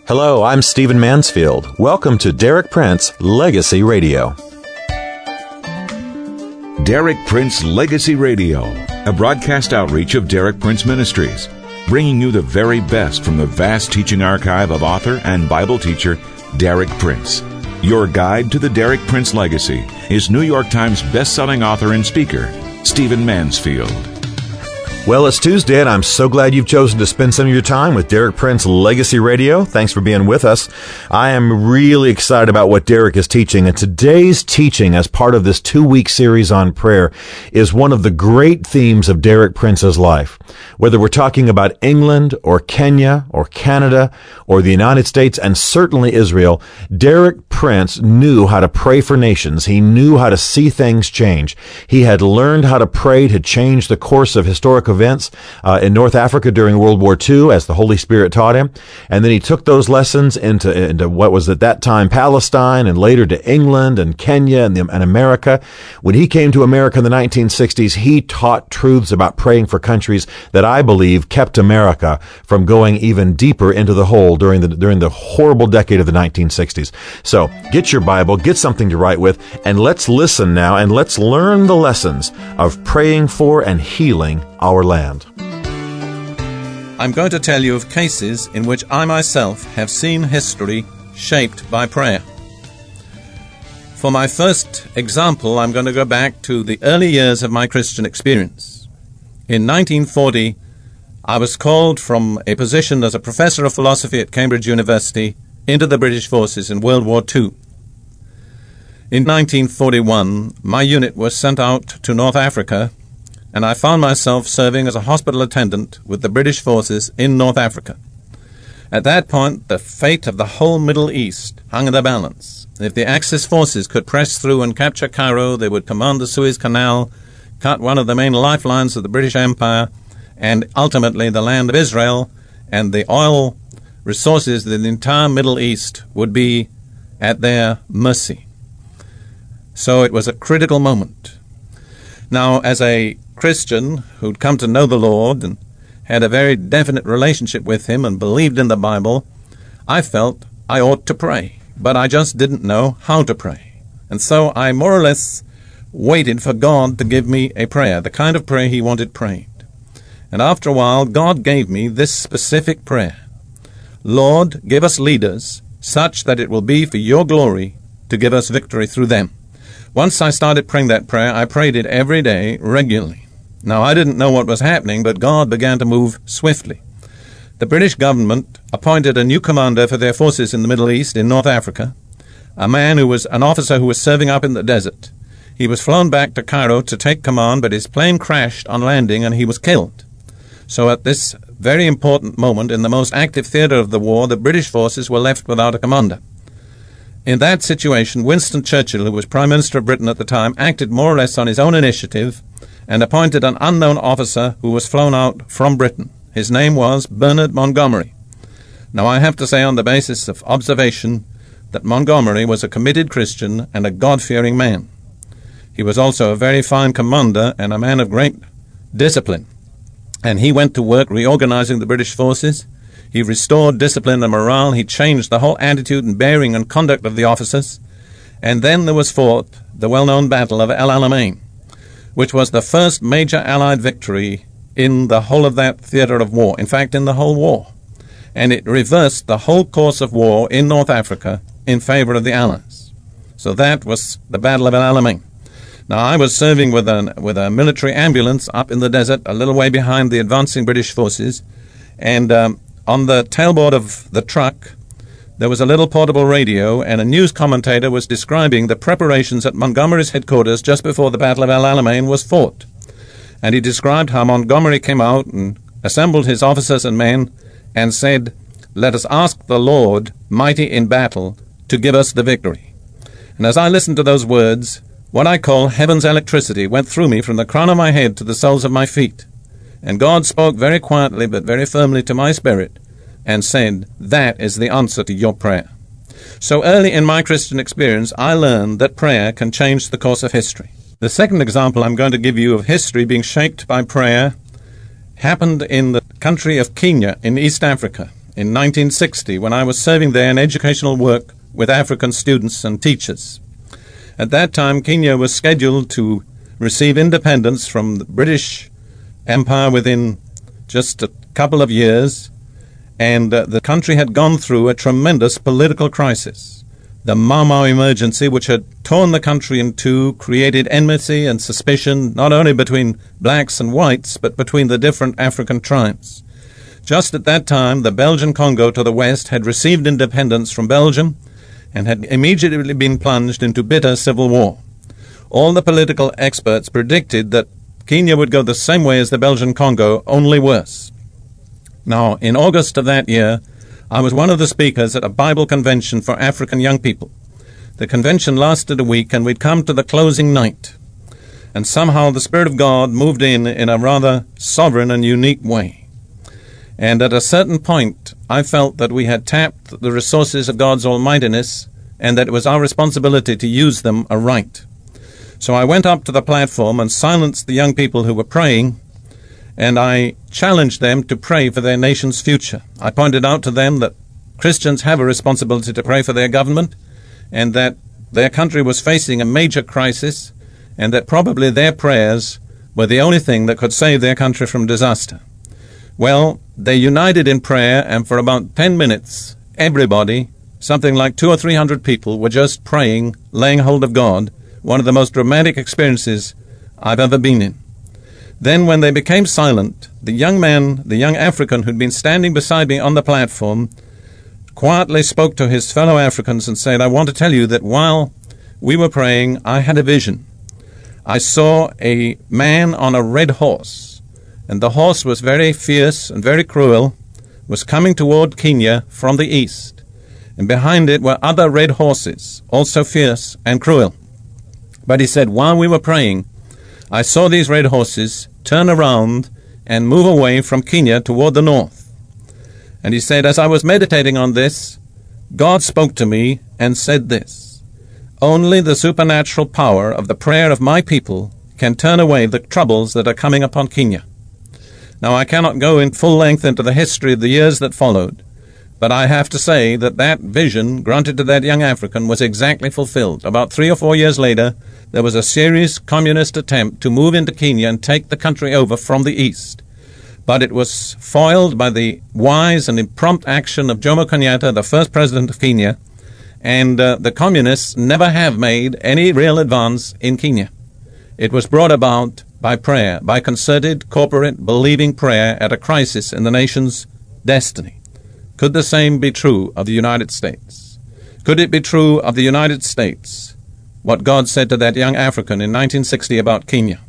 Hello, I'm Stephen Mansfield. Welcome to Derek Prince Legacy Radio. Derek Prince Legacy Radio, a broadcast outreach of Derek Prince Ministries, bringing you the very best from the vast teaching archive of author and Bible teacher Derek Prince. Your guide to the Derek Prince legacy is New York Times best-selling author and speaker, Stephen Mansfield. Well, it's Tuesday, and I'm so glad you've chosen to spend some of your time with Derek Prince Legacy Radio. Thanks for being with us. I am really excited about what Derek is teaching, and today's teaching as part of this 2-week series on prayer is one of the great themes of Derek Prince's life. Whether we're talking about England or Kenya or Canada or the United States and certainly Israel, Derek Prince knew how to pray for nations. He knew how to see things change. He had learned how to pray to change the course of historic events in North Africa during World War II as the Holy Spirit taught him. And then he took those lessons into what was at that time Palestine and later to England and Kenya and America. When he came to America in the 1960s, he taught truths about praying for countries that I believe kept America from going even deeper into the hole during the horrible decade of the 1960s. So get your Bible, get something to write with, and let's listen now and let's learn the lessons of praying for and healing our land. I'm going to tell you of cases in which I myself have seen history shaped by prayer. For my first example, I'm going to go back to the early years of my Christian experience. In 1940, I was called from a position as a professor of philosophy at Cambridge University into the British forces in World War II. In 1941, my unit was sent out to North Africa, and I found myself serving as a hospital attendant with the British forces in North Africa. At that point, the fate of the whole Middle East hung in the balance. If the Axis forces could press through and capture Cairo, they would command the Suez Canal, cut one of the main lifelines of the British Empire, and ultimately the land of Israel, and the oil resources of the entire Middle East would be at their mercy. So it was a critical moment. Now, as a Christian who'd come to know the Lord and had a very definite relationship with Him and believed in the Bible, I felt I ought to pray, but I just didn't know how to pray. And so I more or less waited for God to give me a prayer, the kind of prayer He wanted prayed. And after a while, God gave me this specific prayer: Lord, give us leaders such that it will be for your glory to give us victory through them. Once I started praying that prayer, I prayed it every day, regularly. Now, I didn't know what was happening, but God began to move swiftly. The British government appointed a new commander for their forces in the Middle East, in North Africa, a man who was an officer who was serving up in the desert. He was flown back to Cairo to take command, but his plane crashed on landing and he was killed. So at this very important moment, in the most active theater of the war, the British forces were left without a commander. In that situation, Winston Churchill, who was Prime Minister of Britain at the time, acted more or less on his own initiative and appointed an unknown officer who was flown out from Britain. His name was Bernard Montgomery. Now, I have to say on the basis of observation that Montgomery was a committed Christian and a God-fearing man. He was also a very fine commander and a man of great discipline. And he went to work reorganizing the British forces. He restored discipline and morale. He changed the whole attitude and bearing and conduct of the officers. And then there was fought the well-known Battle of El Alamein, which was the first major Allied victory in the whole of that theater of war, in fact, in the whole war. And it reversed the whole course of war in North Africa in favor of the Allies. So that was the Battle of El Alamein. Now, I was serving with a military ambulance up in the desert, a little way behind the advancing British forces, and on the tailboard of the truck, there was a little portable radio, and a news commentator was describing the preparations at Montgomery's headquarters just before the Battle of El Alamein was fought. And he described how Montgomery came out and assembled his officers and men and said, "Let us ask the Lord, mighty in battle, to give us the victory." And as I listened to those words, what I call heaven's electricity went through me from the crown of my head to the soles of my feet. And God spoke very quietly but very firmly to my spirit and said, "That is the answer to your prayer." So early in my Christian experience, I learned that prayer can change the course of history. The second example I'm going to give you of history being shaped by prayer happened in the country of Kenya in East Africa in 1960 when I was serving there in educational work with African students and teachers. At that time, Kenya was scheduled to receive independence from the British Empire within just a couple of years, and the country had gone through a tremendous political crisis. The Mau Mau emergency, which had torn the country in two, created enmity and suspicion not only between blacks and whites, but between the different African tribes. Just at that time, the Belgian Congo to the west had received independence from Belgium and had immediately been plunged into bitter civil war. All the political experts predicted that Kenya would go the same way as the Belgian Congo, only worse. Now, in August of that year, I was one of the speakers at a Bible convention for African young people. The convention lasted a week, and we'd come to the closing night. And somehow the Spirit of God moved in a rather sovereign and unique way. And at a certain point, I felt that we had tapped the resources of God's almightiness, and that it was our responsibility to use them aright. So I went up to the platform and silenced the young people who were praying, and I challenged them to pray for their nation's future. I pointed out to them that Christians have a responsibility to pray for their government, and that their country was facing a major crisis, and that probably their prayers were the only thing that could save their country from disaster. Well, they united in prayer, and for about 10 minutes, everybody, something like 200 or 300 people, were just praying, laying hold of God, one of the most dramatic experiences I've ever been in. Then when they became silent, the young man, the young African who'd been standing beside me on the platform, quietly spoke to his fellow Africans and said, "I want to tell you that while we were praying, I had a vision. I saw a man on a red horse, and the horse was very fierce and very cruel, was coming toward Kenya from the east, and behind it were other red horses, also fierce and cruel. But he said, while we were praying, I saw these red horses turn around and move away from Kenya toward the north. And he said, as I was meditating on this, God spoke to me and said this: only the supernatural power of the prayer of my people can turn away the troubles that are coming upon Kenya. Now, I cannot go in full length into the history of the years that followed, but I have to say that that vision granted to that young African was exactly fulfilled. About 3 or 4 years later, there was a serious communist attempt to move into Kenya and take the country over from the east. But it was foiled by the wise and prompt action of Jomo Kenyatta, the first president of Kenya, and the communists never have made any real advance in Kenya. It was brought about by prayer, by concerted, corporate, believing prayer at a crisis in the nation's destiny. Could the same be true of the United States? Could it be true of the United States, what God said to that young African in 1960 about Kenya?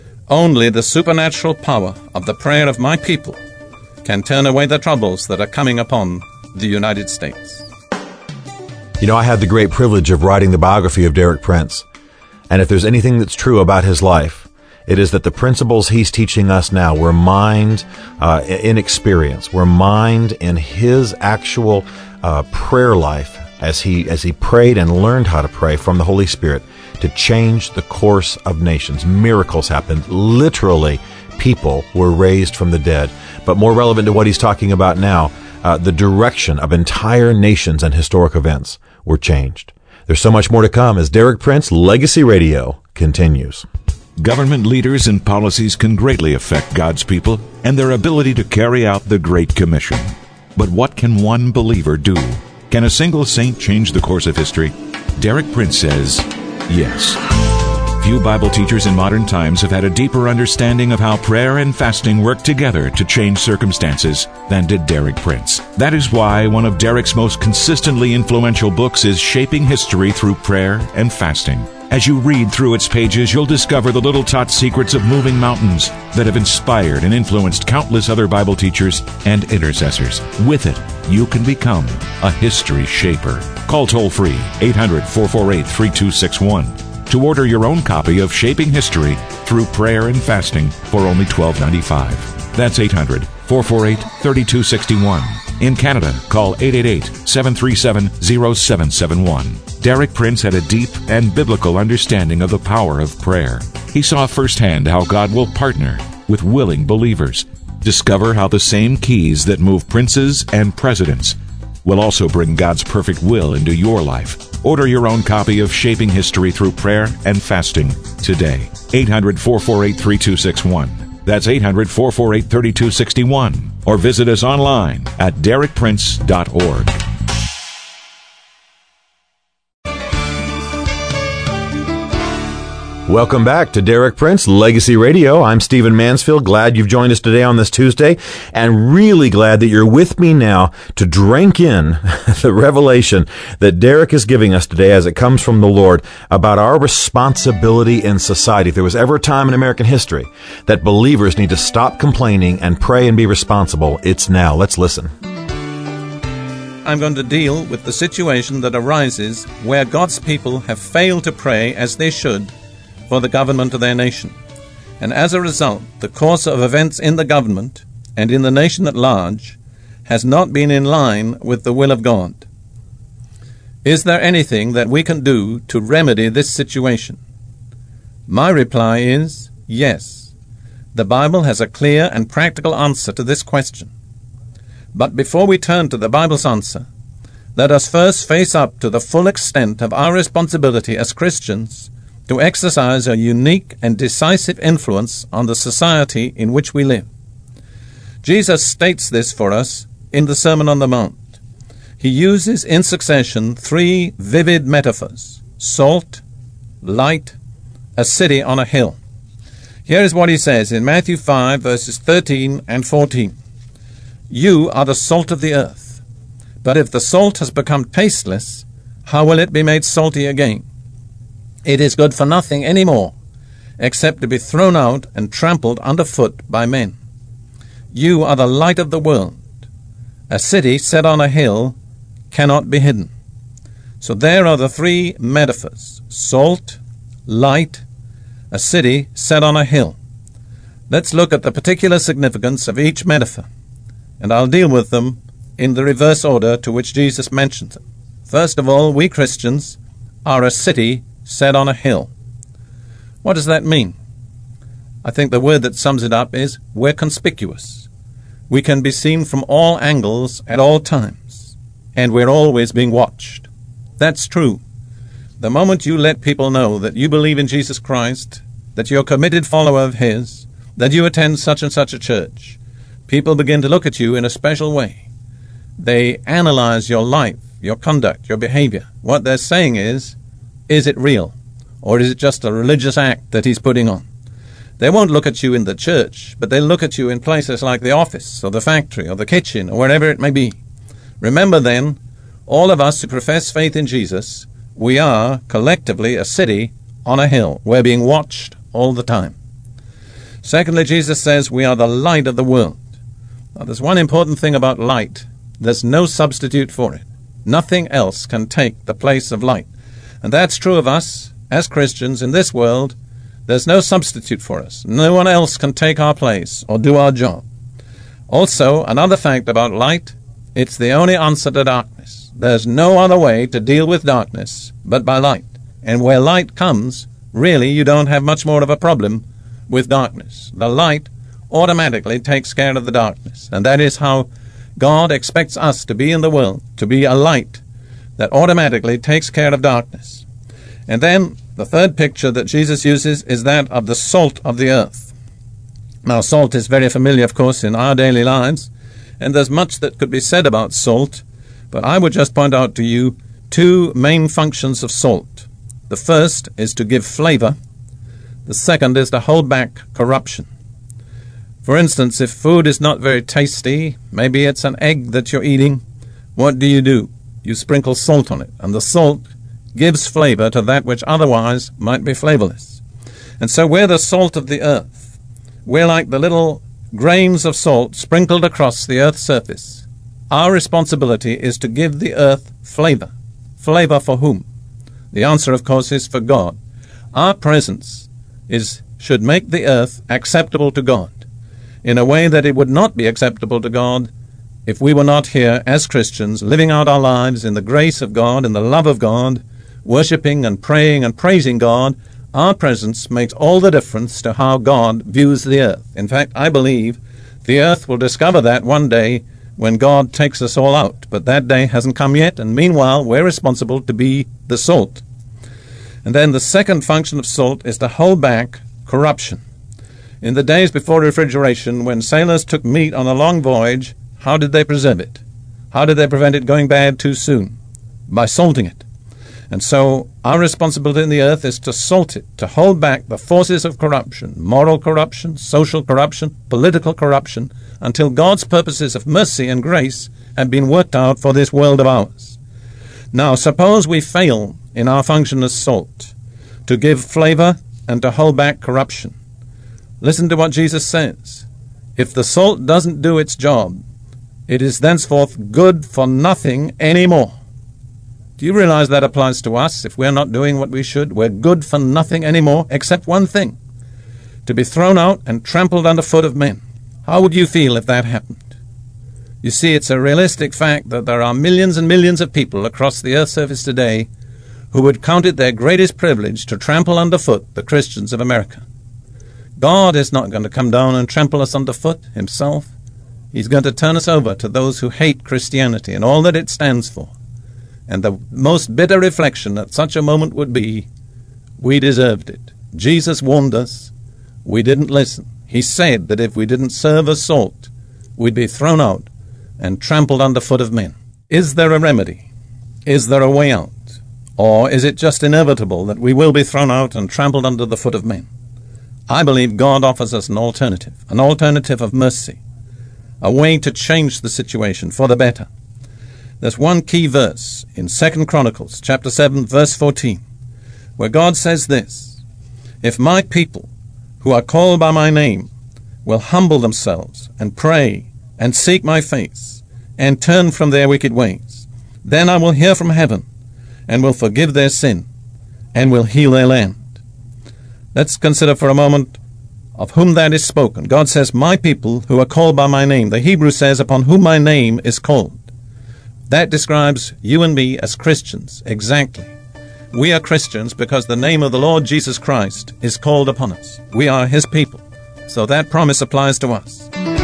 Only the supernatural power of the prayer of my people can turn away the troubles that are coming upon the United States. You know, I had the great privilege of writing the biography of Derek Prince. And if there's anything that's true about his life, it is that the principles he's teaching us now were mined in experience, were mined in his actual prayer life as he prayed and learned how to pray from the Holy Spirit to change the course of nations. Miracles happened. Literally, people were raised from the dead. But more relevant to what he's talking about now, the direction of entire nations and historic events were changed. There's so much more to come as Derek Prince Legacy Radio continues. Government leaders and policies can greatly affect God's people and their ability to carry out the Great Commission. But what can one believer do? Can a single saint change the course of history? Derek Prince says, yes. Few Bible teachers in modern times have had a deeper understanding of how prayer and fasting work together to change circumstances than did Derek Prince. That is why one of Derek's most consistently influential books is Shaping History Through Prayer and Fasting. As you read through its pages, you'll discover the little taught secrets of moving mountains that have inspired and influenced countless other Bible teachers and intercessors. With it, you can become a history shaper. Call toll-free 800-448-3261 to order your own copy of Shaping History Through Prayer and Fasting for only $12.95. That's 800-448-3261. In Canada, call 888-737-0771. Derek Prince had a deep and biblical understanding of the power of prayer. He saw firsthand how God will partner with willing believers. Discover how the same keys that move princes and presidents will also bring God's perfect will into your life. Order your own copy of Shaping History Through Prayer and Fasting today. 800-448-3261. That's 800-448-3261. Or visit us online at DerekPrince.org. Welcome back to Derek Prince Legacy Radio. I'm Stephen Mansfield. Glad you've joined us today on this Tuesday, and really glad that you're with me now to drink in the revelation that Derek is giving us today as it comes from the Lord about our responsibility in society. If there was ever a time in American history that believers need to stop complaining and pray and be responsible, it's now. Let's listen. I'm going to deal with the situation that arises where God's people have failed to pray as they should for the government of their nation. And as a result, the course of events in the government and in the nation at large has not been in line with the will of God. Is there anything that we can do to remedy this situation? My reply is yes. The Bible has a clear and practical answer to this question. But before we turn to the Bible's answer, let us first face up to the full extent of our responsibility as Christians to exercise a unique and decisive influence on the society in which we live. Jesus states this for us in the Sermon on the Mount. He uses in succession three vivid metaphors: salt, light, a city on a hill. Here is what he says in Matthew 5, verses 13 and 14. You are the salt of the earth, but if the salt has become tasteless, how will it be made salty again? It is good for nothing any more, except to be thrown out and trampled underfoot by men. You are the light of the world. A city set on a hill cannot be hidden. So there are the three metaphors: salt, light, a city set on a hill. Let's look at the particular significance of each metaphor, and I'll deal with them in the reverse order to which Jesus mentions them. First of all, we Christians are a city set on a hill. What does that mean? I think the word that sums it up is we're conspicuous. We can be seen from all angles at all times, and we're always being watched. That's true. The moment you let people know that you believe in Jesus Christ, that you're a committed follower of His, that you attend such and such a church, people begin to look at you in a special way. They analyze your life, your conduct, your behavior. What they're saying is it real? Or is it just a religious act that he's putting on? They won't look at you in the church, but they'll look at you in places like the office or the factory or the kitchen or wherever it may be. Remember then, all of us who profess faith in Jesus, we are collectively a city on a hill. We're being watched all the time. Secondly, Jesus says we are the light of the world. Now, there's one important thing about light. There's no substitute for it. Nothing else can take the place of light. And that's true of us as Christians in this world. There's no substitute for us. No one else can take our place or do our job. Also, another fact about light, it's the only answer to darkness. There's no other way to deal with darkness but by light. And where light comes, really you don't have much more of a problem with darkness. The light automatically takes care of the darkness. And that is how God expects us to be in the world, to be a light that automatically takes care of darkness. And then the third picture that Jesus uses is that of the salt of the earth. Now, salt is very familiar, of course, in our daily lives, and there's much that could be said about salt, but I would just point out to you two main functions of salt. The first is to give flavor. The second is to hold back corruption. For instance, if food is not very tasty, maybe it's an egg that you're eating, what do? You sprinkle salt on it, and the salt gives flavor to that which otherwise might be flavorless. And so we're the salt of the earth. We're like the little grains of salt sprinkled across the earth's surface. Our responsibility is to give the earth flavor. Flavor for whom? The answer, of course, is for God. Our presence should make the earth acceptable to God in a way that it would not be acceptable to God if we were not here as Christians, living out our lives in the grace of God, in the love of God, worshiping and praying and praising God. Our presence makes all the difference to how God views the earth. In fact, I believe The earth will discover that one day when God takes us all out, but that day hasn't come yet, and meanwhile we're responsible to be the salt. And then the second function of salt is to hold back corruption. In the days before refrigeration, when sailors took meat on a long voyage, how did they preserve it? How did they prevent it going bad too soon? By salting it. And so our responsibility in the earth is to salt it, to hold back the forces of corruption, moral corruption, social corruption, political corruption, until God's purposes of mercy and grace have been worked out for this world of ours. Now, suppose we fail in our function as salt, to give flavor and to hold back corruption. Listen to what Jesus says. If the salt doesn't do its job, it is thenceforth good for nothing anymore. Do you realize that applies to us? If we're not doing what we should, we're good for nothing anymore, except one thing: to be thrown out and trampled underfoot of men. How would you feel if that happened? You see, it's a realistic fact that there are millions and millions of people across the earth's surface today who would count it their greatest privilege to trample underfoot the Christians of America. God is not going to come down and trample us underfoot himself. He's going to turn us over to those who hate Christianity and all that it stands for. And the most bitter reflection at such a moment would be, we deserved it. Jesus warned us. We didn't listen. He said that if we didn't serve as salt, we'd be thrown out and trampled underfoot of men. Is there a remedy? Is there a way out? Or is it just inevitable that we will be thrown out and trampled under the foot of men? I believe God offers us an alternative of mercy, a way to change the situation for the better. There's one key verse in 2 Chronicles chapter 7, verse 14, where God says this: "If my people, who are called by my name, will humble themselves and pray and seek my face and turn from their wicked ways, then I will hear from heaven and will forgive their sin and will heal their land." Let's consider for a moment of whom that is spoken. God says, "My people who are called by my name." The Hebrew says, "upon whom my name is called." That describes you and me as Christians, exactly. We are Christians because the name of the Lord Jesus Christ is called upon us. We are his people. So that promise applies to us.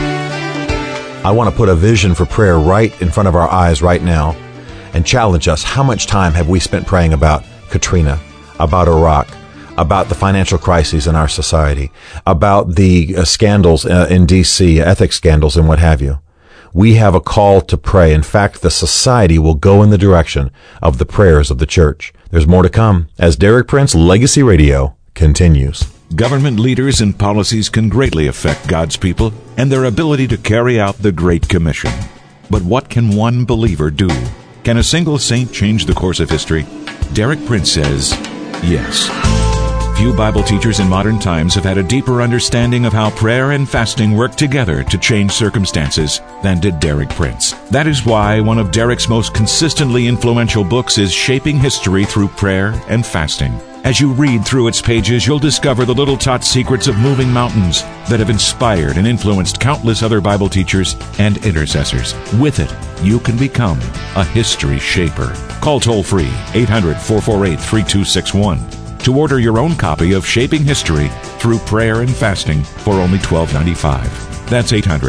I want to put a vision for prayer right in front of our eyes right now and challenge us. How much time have we spent praying about Katrina, about Iraq, about the financial crises in our society, about the scandals in D.C., ethics scandals and what have you? We have a call to pray. In fact, the society will go in the direction of the prayers of the church. There's more to come as Derek Prince Legacy Radio continues. Government leaders and policies can greatly affect God's people and their ability to carry out the Great Commission. But what can one believer do? Can a single saint change the course of history? Derek Prince says, yes. Few Bible teachers in modern times have had a deeper understanding of how prayer and fasting work together to change circumstances than did Derek Prince. That is why one of Derek's most consistently influential books is Shaping History Through Prayer and Fasting. As you read through its pages, you'll discover the little-taught secrets of moving mountains that have inspired and influenced countless other Bible teachers and intercessors. With it, you can become a history shaper. Call toll-free 800-448-3261. to order your own copy of Shaping History Through Prayer and Fasting for only $12.95. That's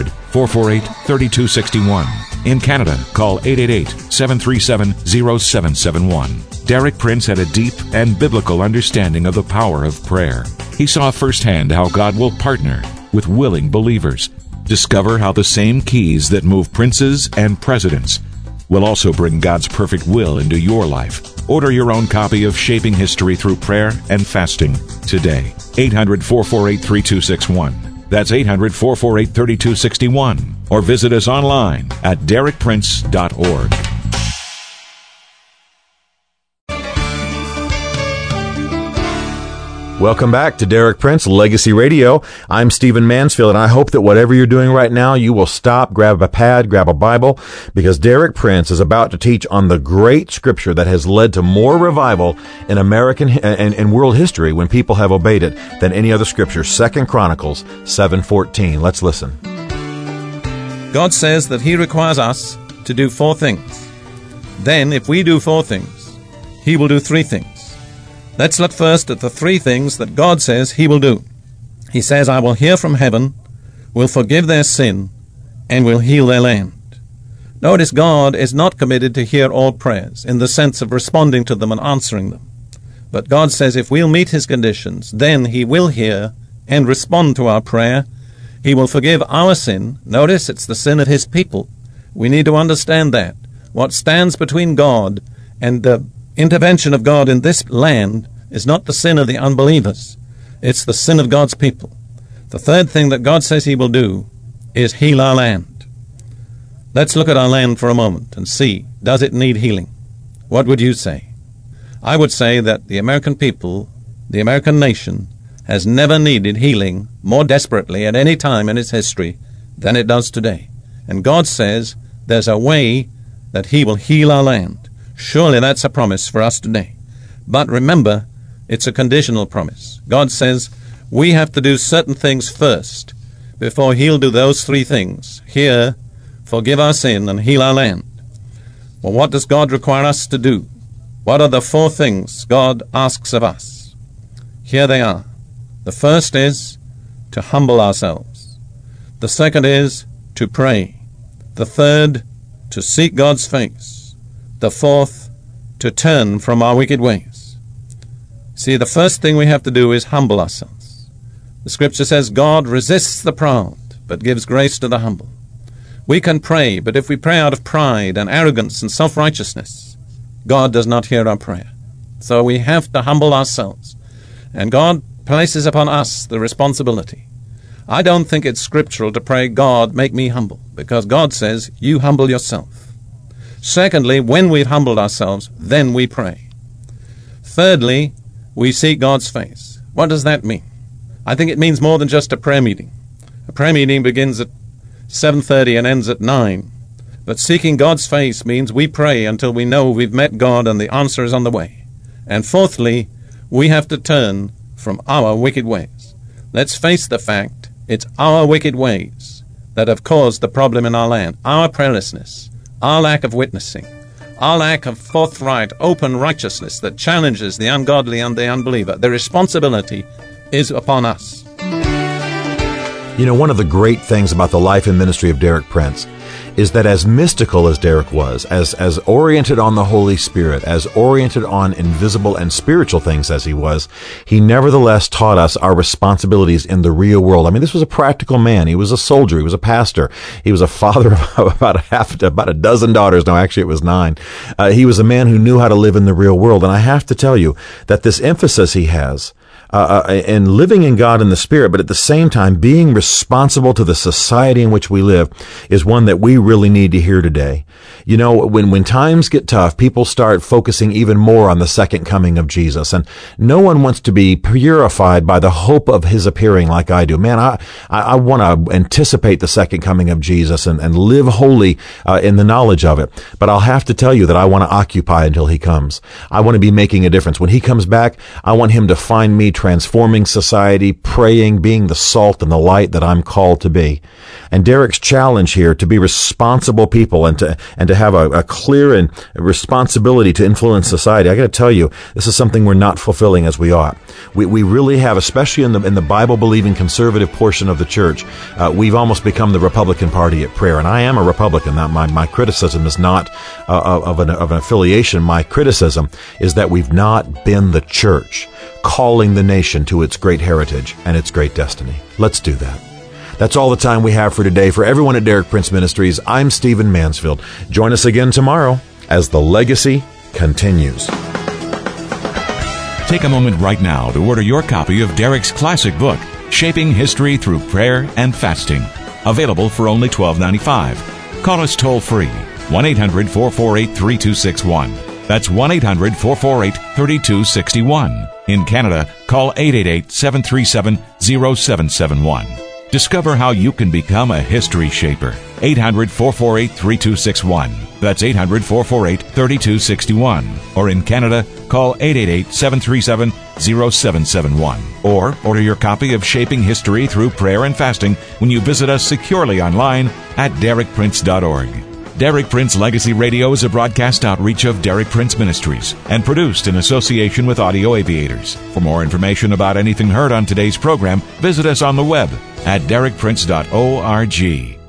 800-448-3261. In Canada, call 888-737-0771. Derek Prince had a deep and biblical understanding of the power of prayer. He saw firsthand how God will partner with willing believers. Discover how the same keys that move princes and presidents will also bring God's perfect will into your life. Order your own copy of Shaping History Through Prayer and Fasting today. 800-448-3261. That's 800-448-3261. Or visit us online at derekprince.org. Welcome back to Derek Prince Legacy Radio. I'm Stephen Mansfield, and I hope that whatever you're doing right now, you will stop, grab a pad, grab a Bible, because Derek Prince is about to teach on the great scripture that has led to more revival in American and world history when people have obeyed it than any other scripture. 2 Chronicles 7:14. Let's listen. God says that he requires us to do 4 things. Then, if we do 4 things, he will do 3 things. Let's look first at the 3 things that God says he will do. He says, I will hear from heaven, will forgive their sin and will heal their land. Notice God is not committed to hear all prayers in the sense of responding to them and answering them. But God says if we'll meet his conditions, then he will hear and respond to our prayer. He will forgive our sin. Notice it's the sin of his people. We need to understand that. What stands between God and the intervention of God in this land is not the sin of the unbelievers. It's the sin of God's people. The third thing that God says he will do is heal our land. Let's look at our land for a moment and see, does it need healing? What would you say? I would say that the American people, the American nation, has never needed healing more desperately at any time in its history than it does today. And God says there's a way that he will heal our land. Surely that's a promise for us today. But remember, it's a conditional promise. God says we have to do certain things first before he'll do those three things. Here, forgive our sin and heal our land. Well, what does God require us to do? What are the four things God asks of us? Here they are. The first is to humble ourselves. The second is to pray. The third, to seek God's face. The fourth, to turn from our wicked ways. See, the first thing we have to do is humble ourselves. The scripture says God resists the proud, but gives grace to the humble. We can pray, but if we pray out of pride and arrogance and self-righteousness, God does not hear our prayer. So we have to humble ourselves. And God places upon us the responsibility. I don't think it's scriptural to pray, God, make me humble, because God says, you humble yourself. Secondly, when we've humbled ourselves, then we pray. Thirdly, we seek God's face. What does that mean? I think it means more than just a prayer meeting. A prayer meeting begins at 7:30 and ends at 9. But seeking God's face means we pray until we know we've met God and the answer is on the way. And fourthly, we have to turn from our wicked ways. Let's face the fact, it's our wicked ways that have caused the problem in our land. Our prayerlessness, our lack of witnessing, our lack of forthright, open righteousness that challenges the ungodly and the unbeliever. The responsibility is upon us. You know, one of the great things about the life and ministry of Derek Prince is that as mystical as Derek was, as oriented on the Holy Spirit, as oriented on invisible and spiritual things as he was, he nevertheless taught us our responsibilities in the real world. I mean, this was a practical man. He was a soldier. He was a pastor. He was a father of about a dozen daughters. No, actually it was 9. He was a man who knew how to live in the real world. And I have to tell you that this emphasis he has and living in God in the Spirit, but at the same time being responsible to the society in which we live is one that we really need to hear today. You know, when times get tough, people start focusing even more on the second coming of Jesus. And no one wants to be purified by the hope of his appearing like I do. Man, I want to anticipate the second coming of Jesus and live holy in the knowledge of it. But I'll have to tell you that I want to occupy until he comes. I want to be making a difference. When he comes back, I want him to find me transforming society, praying, being the salt and the light that I'm called to be. And Derek's challenge here to be responsible people and to have a clear and responsibility to influence society. I got to tell you, this is something we're not fulfilling as we ought. We really have, especially in the Bible-believing conservative portion of the church, we've almost become the Republican Party at prayer. And I am a Republican. My criticism is not of an affiliation. My criticism is that we've not been the church calling the nation to its great heritage and its great destiny. Let's do that. That's all the time we have for today. For everyone at Derek Prince Ministries, I'm Stephen Mansfield. Join us again tomorrow as the legacy continues. Take a moment right now to order your copy of Derek's classic book, Shaping History Through Prayer and Fasting. Available for only $12.95. Call us toll-free, 1-800-448-3261. That's 1-800-448-3261. In Canada, call 888-737-0771. Discover how you can become a history shaper. 800-448-3261. That's 800-448-3261. Or in Canada, call 888-737-0771. Or order your copy of Shaping History Through Prayer and Fasting when you visit us securely online at derekprince.org. Derek Prince Legacy Radio is a broadcast outreach of Derek Prince Ministries and produced in association with Audio Aviators. For more information about anything heard on today's program, visit us on the web at derekprince.org.